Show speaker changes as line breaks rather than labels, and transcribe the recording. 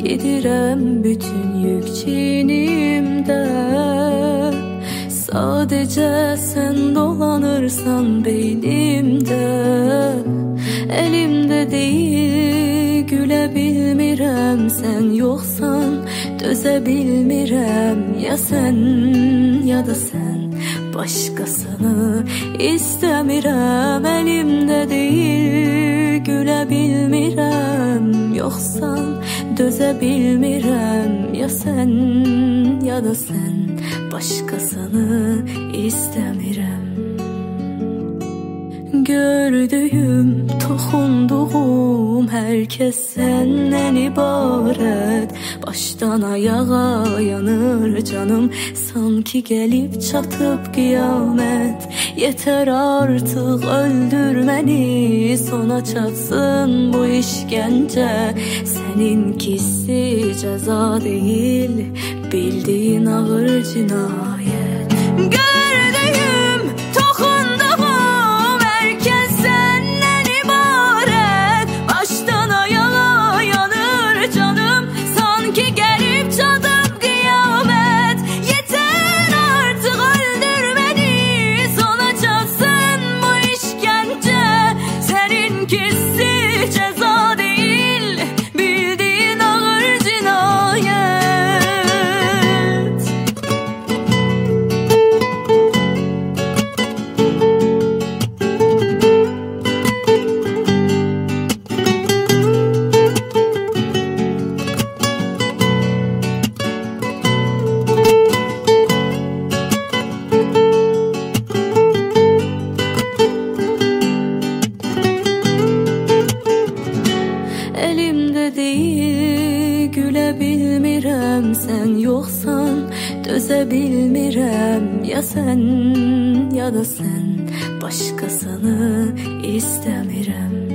gedirəm bütün yük çiynimdə. Sadəcə sən dolanırsan beynimdə. Elimdə deyil, gülə bilmirəm, sən yoxsan dözə bilmirəm. Ya sən, ya da sən başqasını istəmirəm. Elimdə deyil, gülə bilmirəm, yoxsan dözə bilmirəm. Ya sən, ya da sən başqasını istəmirəm. Gördüyüm, toxunduğum hər kəs səndən ibarət. Başdan ayağa yanır canım, sanki gəlib çatıb qiyamət. Yetər artıq öldür məni, sona çatsın bu işgəncə. Səninkisi cəza deyil, bildiyin ağır cinayət. Gördüyüm, toxunduğum hər kəs səndən ibarət. Başdan ayağa yanır canım, sanki gəlib çatıb qiyamət. Yetər artıq öldür məni, sona çatsın bu işgəncə. Səninkisi cəza deyil, bildiyin ağır cinayət. Elimdə deyil, gülə bilmirəm, sən yoxsan dözə bilmirəm. Ya sən, ya da sən başqasını istəmirəm.